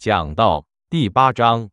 讲道第8章，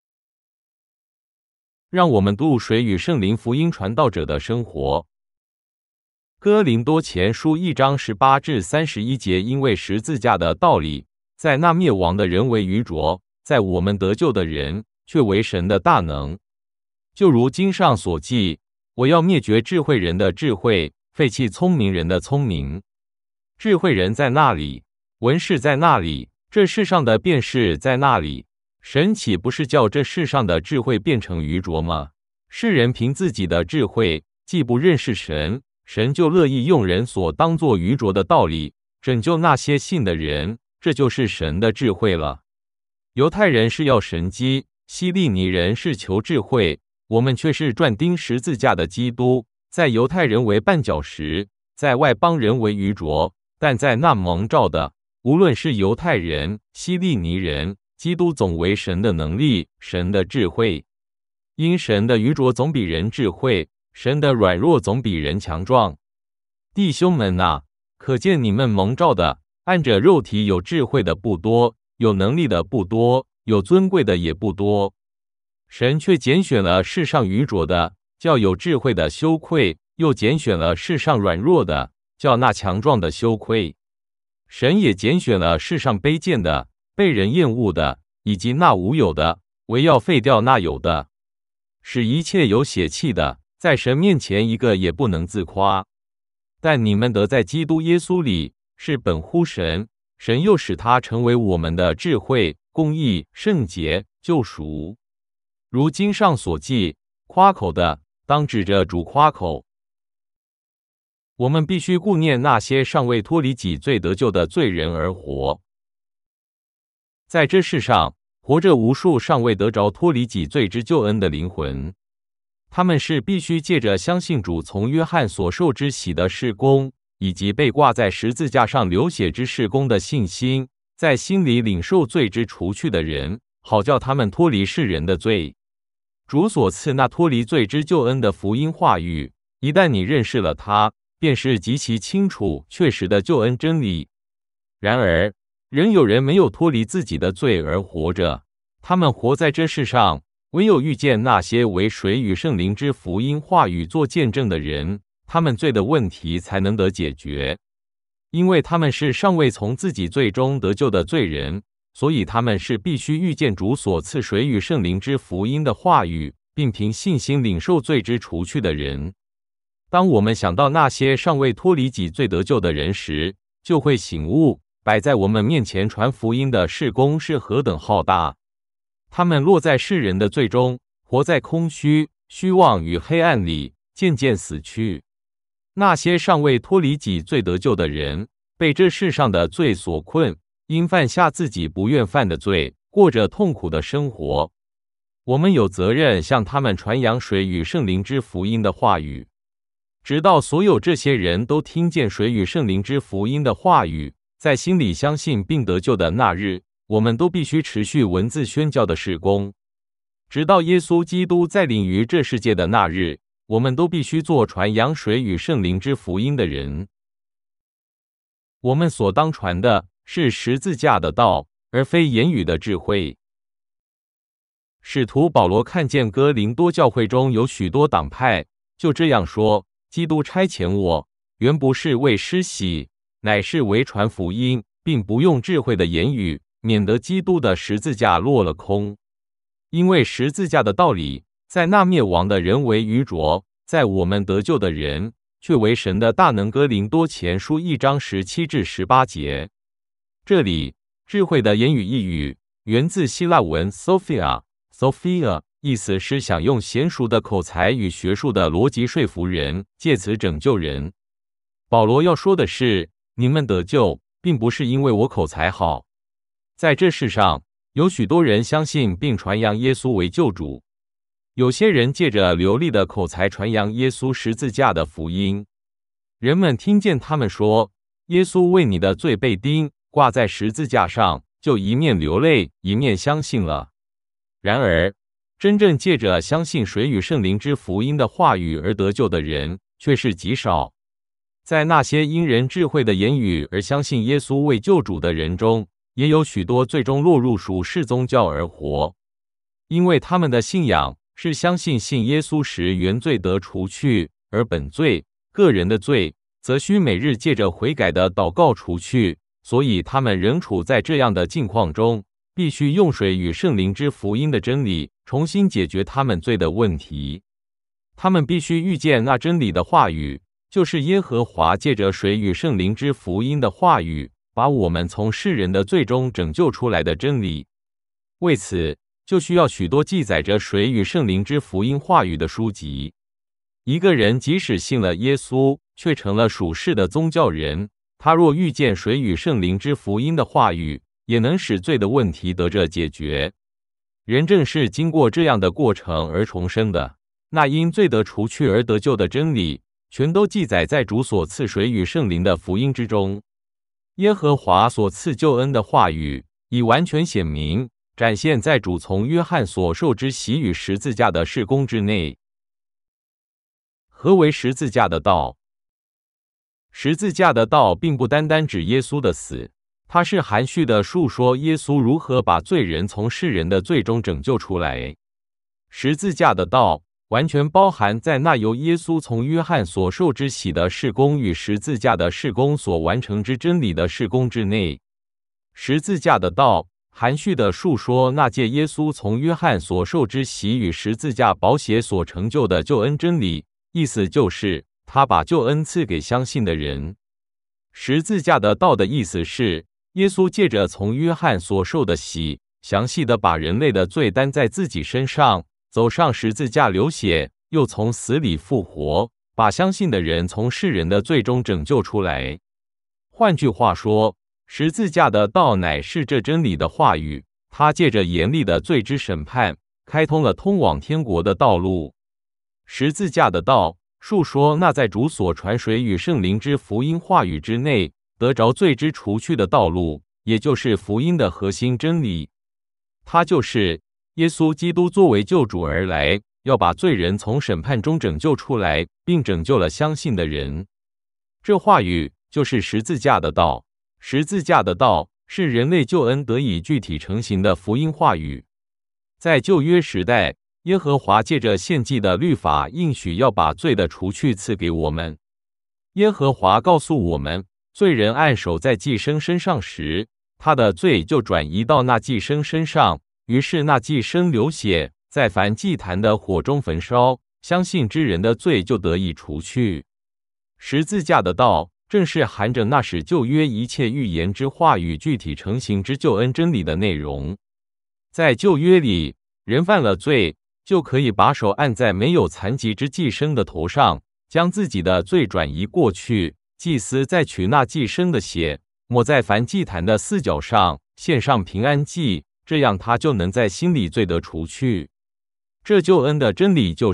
让我们度水与圣灵福音传道者的生活。哥林多前书1章18至31节，因为十字架的道理，在那灭亡的人为愚拙，在我们得救的人却为神的大能。就如经上所记，我要灭绝智慧人的智慧，废弃聪明人的聪明。智慧人在那里，文士在那里，这世上的辩士在那里。神岂不是叫这世上的智慧变成愚拙吗？世人凭自己的智慧，既不认识神，神就乐意用人所当作愚拙的道理，拯救那些信的人，这就是神的智慧了。犹太人是要神机，希利尼人是求智慧，我们却是转钉十字架的基督，在犹太人为绊脚石，在外邦人为愚拙，但在那蒙召的，无论是犹太人、希利尼人，基督总为神的能力，神的智慧。因神的愚拙总比人智慧，神的软弱总比人强壮。弟兄们啊，可见你们蒙召的，按着肉体有智慧的不多，有能力的不多，有尊贵的也不多。神却拣选了世上愚拙的，叫有智慧的羞愧；又拣选了世上软弱的，叫那强壮的羞愧。神也拣选了世上卑贱的，被人厌恶的，以及那无有的，为要废掉那有的，使一切有血气的，在神面前一个也不能自夸。但你们得在基督耶稣里，是本乎神，神又使他成为我们的智慧、公义、圣洁、救赎。如经上所记，夸口的，当指着主夸口。我们必须顾念那些尚未脱离己罪得救的罪人而活。在这世上，活着无数尚未得着脱离己罪之救恩的灵魂，他们是必须借着相信主从约翰所受之洗的事工，以及被挂在十字架上流血之事工的信心，在心里领受罪之除去的人，好叫他们脱离世人的罪。主所赐那脱离罪之救恩的福音话语，一旦你认识了它，便是极其清楚确实的救恩真理。然而仍有人没有脱离自己的罪而活着，他们活在这世上，唯有遇见那些为水与圣灵之福音话语做见证的人，他们罪的问题才能得解决。因为他们是尚未从自己罪中得救的罪人，所以他们是必须遇见主所赐水与圣灵之福音的话语，并凭信心领受罪之除去的人。当我们想到那些尚未脱离己罪得救的人时，就会醒悟，摆在我们面前传福音的事工是何等浩大。他们落在世人的罪中，活在空虚、虚妄与黑暗里，渐渐死去。那些尚未脱离己罪得救的人，被这世上的罪所困，因犯下自己不愿犯的罪，过着痛苦的生活。我们有责任向他们传扬水与圣灵之福音的话语，直到所有这些人都听见水与圣灵之福音的话语，在心里相信并得救的那日，我们都必须持续文字宣教的事工，直到耶稣基督再临于这世界的那日，我们都必须做传扬水与圣灵之福音的人。我们所当传的是十字架的道，而非言语的智慧。使徒保罗看见哥林多教会中有许多党派，就这样说：基督差遣我，原不是为施洗，乃是为传福音，并不用智慧的言语，免得基督的十字架落了空。因为十字架的道理，在那灭亡的人为愚拙，在我们得救的人却为神的大能。哥林多前书1章17至18节。这里智慧的言语一语源自希腊文 Sophia， 意思是想用娴熟的口才与学术的逻辑说服人，借此拯救人。保罗要说的是，你们得救，并不是因为我口才好。在这世上，有许多人相信并传扬耶稣为救主，有些人借着流利的口才传扬耶稣十字架的福音。人们听见他们说，耶稣为你的罪被钉，挂在十字架上，就一面流泪，一面相信了。然而，真正借着相信水与圣灵之福音的话语而得救的人，却是极少。在那些因人智慧的言语而相信耶稣为救主的人中， 也有许多最终落入属世宗教而活，因为他们的信仰是相信信耶稣时原罪得除去，而本罪个人的罪则需每日借着悔改的祷告除去，所以他们仍处在这样的境况中，必须用水与圣灵之福音的真理重新解决他们罪的问题。他们必须遇见那真理的话语，就是耶和华借着水与圣灵之福音的话语，把我们从世人的罪中拯救出来的真理。为此，就需要许多记载着水与圣灵之福音话语的书籍。一个人即使信了耶稣，却成了属世的宗教人，他若遇见水与圣灵之福音的话语，也能使罪的问题得着解决。人正是经过这样的过程而重生的。那因罪得除去而得救的真理，全都记载在主所赐水与圣灵的福音之中。耶和华所赐救恩的话语，已完全显明，展现在主从约翰所受之洗与十字架的事工之内。何为十字架的道？十字架的道并不单单指耶稣的死，它是含蓄地述说耶稣如何把罪人从世人的罪中拯救出来。十字架的道完全包含在那由耶稣从约翰所受之洗的事工与十字架的事工所完成之真理的事工之内。十字架的道含蓄地述说那借耶稣从约翰所受之洗与十字架宝血所成就的救恩真理，意思就是他把救恩赐给相信的人。十字架的道的意思是，耶稣借着从约翰所受的洗，详细地把人类的罪担在自己身上，走上十字架流血，又从死里复活，把相信的人从世人的罪中拯救出来。换句话说，十字架的道乃是这真理的话语，它借着严厉的罪之审判，开通了通往天国的道路。十字架的道述说那在主所传水与圣灵之福音话语之内，得着罪之除去的道路，也就是福音的核心真理。它就是耶稣基督作为救主而来，要把罪人从审判中拯救出来，并拯救了相信的人。这话语就是十字架的道。十字架的道是人类救恩得以具体成型的福音话语。在旧约时代，耶和华借着献祭的律法应许要把罪的除去赐给我们。耶和华告诉我们，罪人按手在祭牲身上时，他的罪就转移到那祭牲身上，于是那祭牲流血，在凡祭坛的火中焚烧，相信之人的罪就得以除去。十字架的道正是含着那使旧约一切预言之话语具体成型之救恩真理的内容。在旧约里，人犯了罪，就可以把手按在没有残疾之祭牲的头上，将自己的罪转移过去。祭司再取那祭牲的血，抹在凡祭坛的四角上，献上平安祭，这样他就能在心里罪得除去。这救恩的真理就是，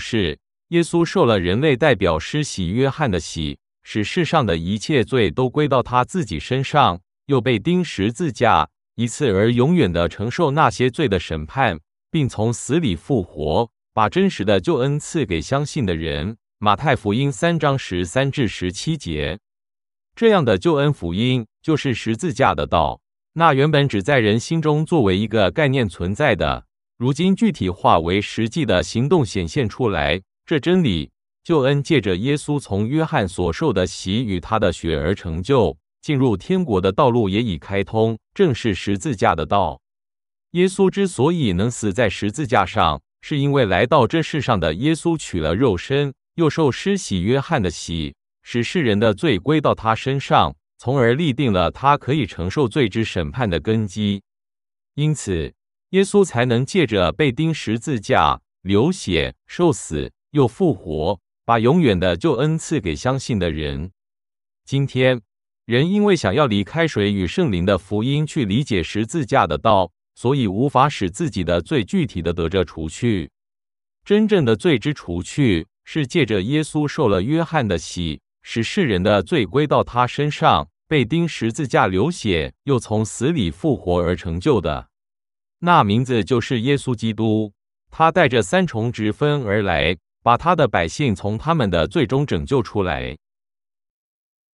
耶稣受了人类代表施洗约翰的洗，使世上的一切罪都归到他自己身上，又被钉十字架，一次而永远地承受那些罪的审判，并从死里复活，把真实的救恩赐给相信的人。马太福音3章13至17节。这样的救恩福音就是十字架的道，那原本只在人心中作为一个概念存在的，如今具体化为实际的行动显现出来。这真理救恩借着耶稣从约翰所受的洗与他的血而成就，进入天国的道路也已开通，正是十字架的道。耶稣之所以能死在十字架上，是因为来到这世上的耶稣取了肉身，又受施洗约翰的洗，使世人的罪归到他身上，从而立定了他可以承受罪之审判的根基。因此，耶稣才能借着被钉十字架、流血、受死，又复活，把永远的救恩赐给相信的人。今天，人因为想要离开水与圣灵的福音去理解十字架的道，所以无法使自己的罪具体的得着除去。真正的罪之除去，是借着耶稣受了约翰的洗，使世人的罪归到他身上，被钉十字架流血，又从死里复活而成就的。那名字就是耶稣基督，他带着三重职分而来，把他的百姓从他们的罪中拯救出来。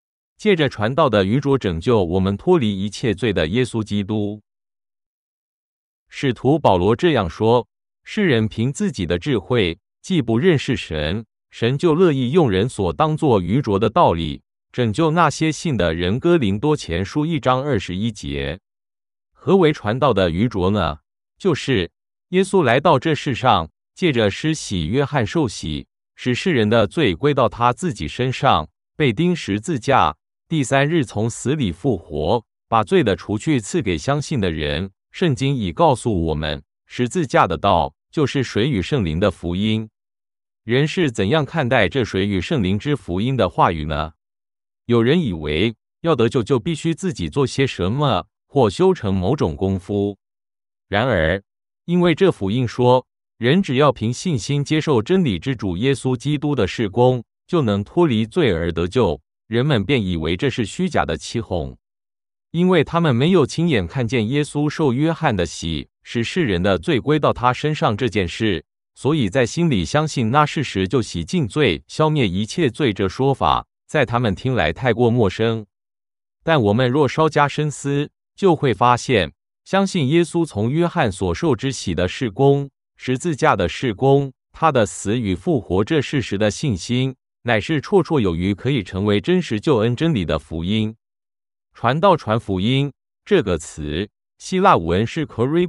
借着传道的愚拙拯救我们脱离一切罪的耶稣基督。使徒保罗这样说：世人凭自己的智慧，既不认识神，神就乐意用人所当作愚拙的道理，拯救那些信的人。哥林多前书1章21节。何为传道的愚拙呢？就是耶稣来到这世上，借着施洗约翰受洗，使世人的罪归到他自己身上，被钉十字架，第3日从死里复活，把罪的除去赐给相信的人。圣经已告诉我们，十字架的道就是水与圣灵的福音。人是怎样看待这水与圣灵之福音的话语呢？有人以为要得救就必须自己做些什么，或修成某种功夫。然而，因为这福音说，人只要凭信心接受真理之主耶稣基督的事工，就能脱离罪而得救，人们便以为这是虚假的欺哄。因为他们没有亲眼看见耶稣受约翰的洗，使世人的罪归到他身上这件事，所以在心里相信那事实就洗净罪，消灭一切罪。这说法在他们听来太过陌生。但我们若稍加深思，就会发现，相信耶稣从约翰所受之洗的事工，十字架的事工，他的死与复活这事实的信心，乃是绰绰有余，可以成为真实救恩真理的福音。传道传福音这个词，希腊文是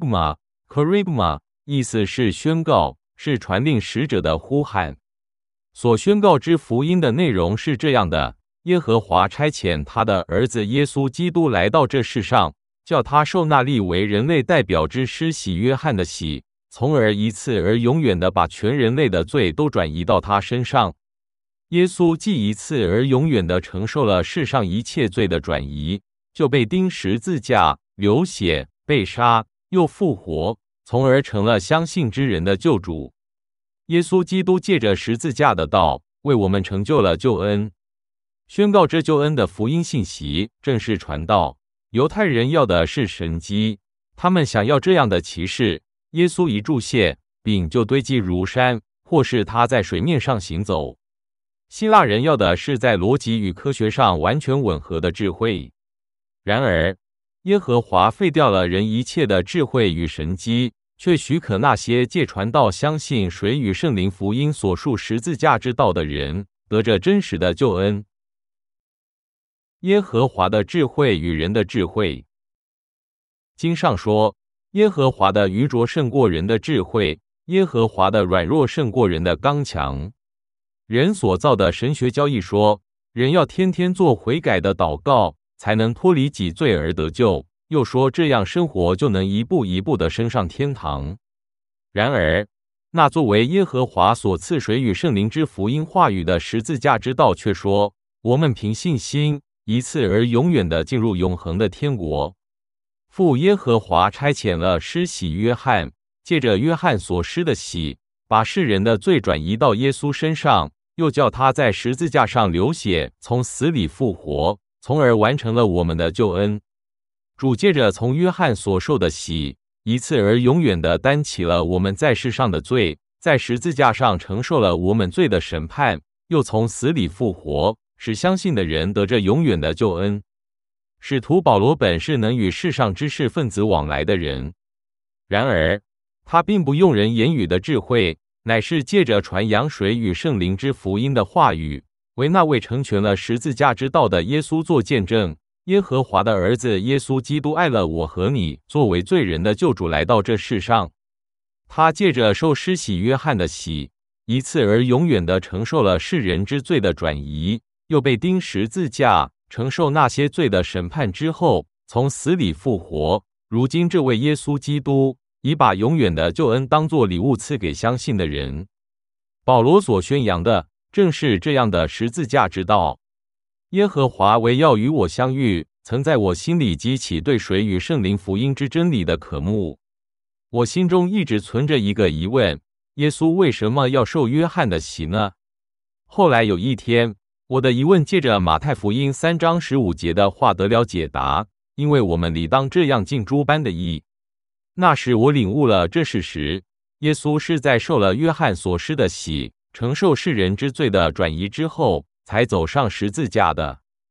kerygma， 意思是宣告，是传令使者的呼喊。所宣告之福音的内容是这样的：耶和华差遣他的儿子耶稣基督来到这世上，叫他受那立为人类代表之施洗约翰的洗，从而一次而永远地把全人类的罪都转移到他身上。耶稣既一次而永远地承受了世上一切罪的转移，就被钉十字架，流血，被杀，又复活，从而成了相信之人的救主。耶稣基督借着十字架的道，为我们成就了救恩。宣告这救恩的福音信息，正是传道。犹太人要的是神迹，他们想要这样的奇事：耶稣一注谢，饼就堆积如山，或是他在水面上行走。希腊人要的是在逻辑与科学上完全吻合的智慧。然而，耶和华废掉了人一切的智慧与神机，却许可那些借传道相信水与圣灵福音所述十字架之道的人，得着真实的救恩。耶和华的智慧与人的智慧。经上说，耶和华的愚拙胜过人的智慧，耶和华的软弱胜过人的刚强。人所造的神学教义说，人要天天做悔改的祷告，才能脱离己罪而得救，又说这样生活就能一步一步地升上天堂。然而，那作为耶和华所赐水与圣灵之福音话语的十字架之道却说，我们凭信心一次而永远地进入永恒的天国。父耶和华差遣了施洗约翰，借着约翰所施的洗，把世人的罪转移到耶稣身上，又叫他在十字架上流血，从死里复活，从而完成了我们的救恩。主借着从约翰所受的洗，一次而永远地担起了我们在世上的罪，在十字架上承受了我们罪的审判，又从死里复活，使相信的人得着永远的救恩。使徒保罗本是能与世上知识分子往来的人，然而他并不用人言语的智慧，乃是借着传扬水与圣灵之福音的话语，为那位成全了十字架之道的耶稣做见证。耶和华的儿子耶稣基督爱了我和你，作为罪人的救主来到这世上。他借着受施洗约翰的洗，一次而永远地承受了世人之罪的转移，又被钉十字架，承受那些罪的审判之后，从死里复活。如今这位耶稣基督已把永远的救恩当作礼物赐给相信的人。保罗所宣扬的正是这样的十字架之道。耶和华为要与我相遇，曾在我心里激起对水与圣灵福音之真理的渴慕。我心中一直存着一个疑问：耶稣为什么要受约翰的洗呢？后来有一天，我的疑问借着马太福音3章15节的话得了解答，因为我们理当这样尽诸般的义。那时我领悟了这事实：耶稣是在受了约翰所施的洗，承受世人之罪的转移之后，才走上十字架的。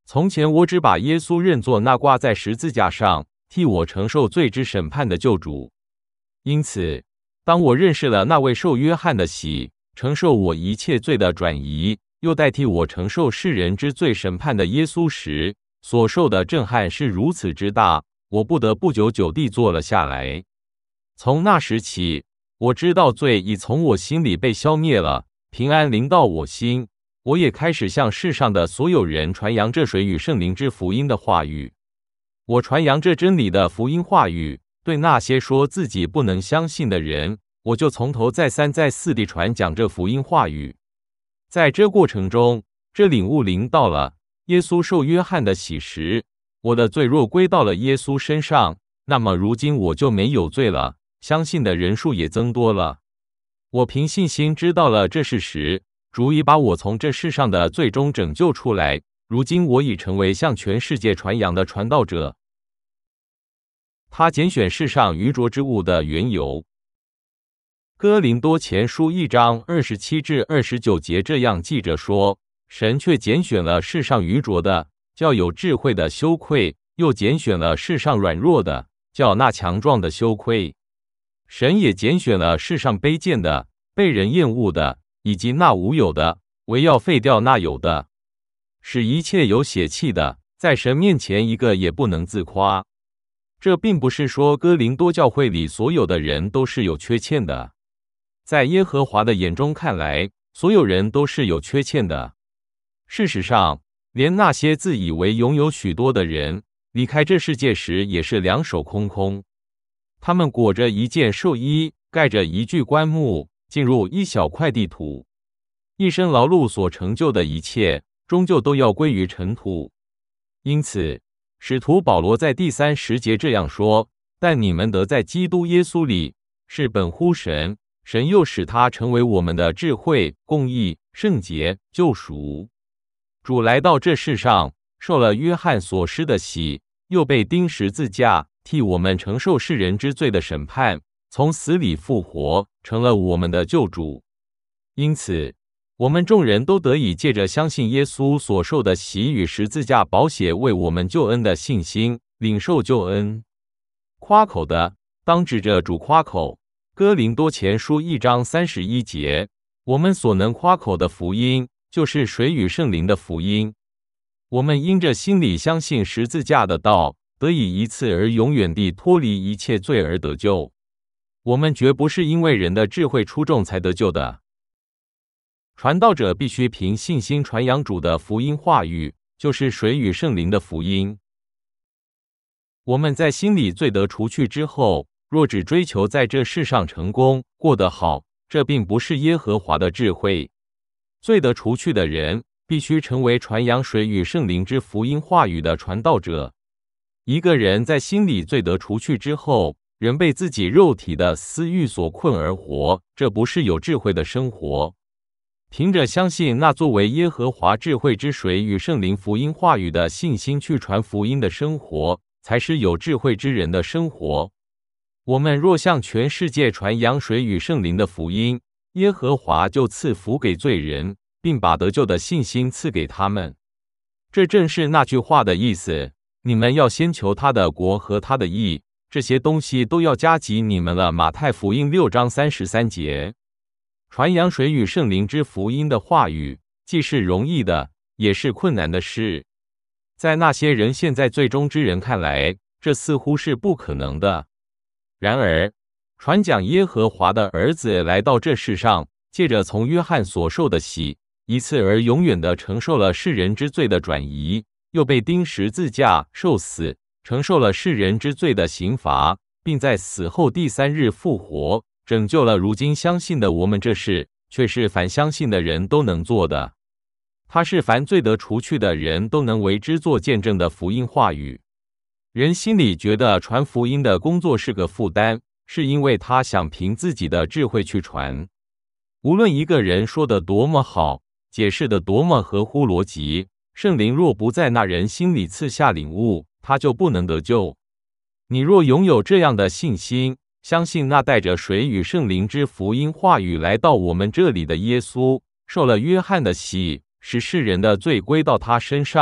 从前我只把耶稣认作那挂在十字架上替我承受罪之审判的救主。因此，当我认识了那位受约翰的洗，承受我一切罪的转移，又代替我承受世人之罪审判的耶稣时，所受的震撼是如此之大，我不得不久久地坐了下来。从那时起，我知道罪已从我心里被消灭了，平安临到我心。我也开始向世上的所有人传扬这水与圣灵之福音的话语。我传扬这真理的福音话语，对那些说自己不能相信的人，我就从头再三再四地传讲这福音话语。在这过程中，这领悟临到了耶稣受约翰的洗时，我的罪若归到了耶稣身上，那么如今我就没有罪了，相信的人数也增多了。我凭信心知道了这事实，主已把我从这世上的罪中拯救出来，如今我已成为向全世界传扬的传道者。他拣选世上愚拙之物的缘由。哥林多前书1章27至29节这样记着说，神却拣选了世上愚拙的，叫有智慧的羞愧；又拣选了世上软弱的，叫那强壮的羞愧。神也拣选了世上卑贱的、被人厌恶的，以及那无有的，唯要废掉那有的，使一切有血气的，在神面前一个也不能自夸。这并不是说哥林多教会里所有的人都是有缺陷的，在耶和华的眼中看来，所有人都是有缺陷的。事实上，连那些自以为拥有许多的人，离开这世界时也是两手空空。他们裹着一件寿衣，盖着一具棺木，进入一小块地土，一生劳碌所成就的一切，终究都要归于尘土。因此，使徒保罗在第30节这样说：但你们得在基督耶稣里，是本乎神，神又使他成为我们的智慧、公义、圣洁、救赎。主来到这世上，受了约翰所施的洗，又被钉十字架，替我们承受世人之罪的审判，从死里复活，成了我们的救主。因此，我们众人都得以借着相信耶稣所受的洗与十字架宝血为我们救恩的信心，领受救恩。夸口的，当指着主夸口。哥林多前书1章31节，我们所能夸口的福音，就是水与圣灵的福音。我们因着心里相信十字架的道，得以一次而永远地脱离一切罪而得救。我们绝不是因为人的智慧出众才得救的。传道者必须凭信心传扬主的福音话语，就是水与圣灵的福音。我们在心里罪得除去之后，若只追求在这世上成功，过得好，这并不是耶和华的智慧。罪得除去的人，必须成为传扬水与圣灵之福音话语的传道者。一个人在心里罪得除去之后，仍被自己肉体的私欲所困而活，这不是有智慧的生活。凭着相信那作为耶和华智慧之水与圣灵福音话语的信心去传福音的生活，才是有智慧之人的生活。我们若向全世界传扬水与圣灵的福音，耶和华就赐福给罪人，并把得救的信心赐给他们。这正是那句话的意思：你们要先求他的国和他的义，这些东西都要加给你们了。马太福音6章33节。传扬水与圣灵之福音的话语，既是容易的，也是困难的事。在那些人陷在罪中之人看来，这似乎是不可能的。然而，传讲耶和华的儿子来到这世上，借着从约翰所受的洗，一次而永远地承受了世人之罪的转移，又被钉十字架受死，承受了世人之罪的刑罚，并在死后第3日复活，拯救了如今相信的我们。这事却是凡相信的人都能做的。他是凡罪得除去的人都能为之做见证的福音话语。人心里觉得传福音的工作是个负担，是因为他想凭自己的智慧去传。无论一个人说得多么好，解释得多么合乎逻辑，圣灵若不在那人心里赐下领悟，他就不能得救。你若拥有这样的信心，相信那带着水与圣灵之福音话语来到我们这里的耶稣，受了约翰的洗，使世人的罪归到他身上，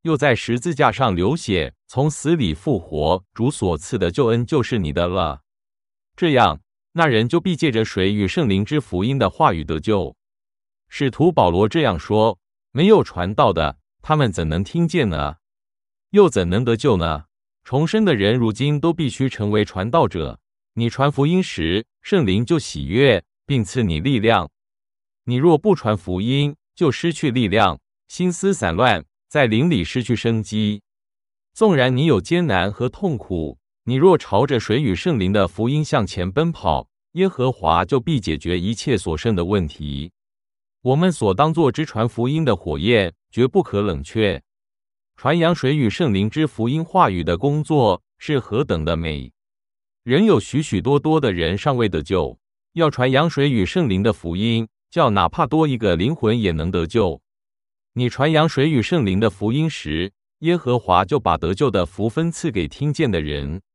又在十字架上流血，从死里复活，主所赐的救恩就是你的了。这样，那人就必借着水与圣灵之福音的话语得救。使徒保罗这样说：没有传道的，他们怎能听见呢？又怎能得救呢？重生的人如今都必须成为传道者。你传福音时，圣灵就喜悦，并赐你力量。你若不传福音，就失去力量，心思散乱，在灵里失去生机。纵然你有艰难和痛苦，你若朝着水与圣灵的福音向前奔跑，耶和华就必解决一切所剩的问题。我们所当作之传福音的火焰，绝不可冷却。传扬水与圣灵之福音话语的工作是何等的美！仍有许许多多的人尚未得救，要传扬水与圣灵的福音，叫哪怕多一个灵魂也能得救。你传扬水与圣灵的福音时，耶和华就把得救的福分赐给听见的人。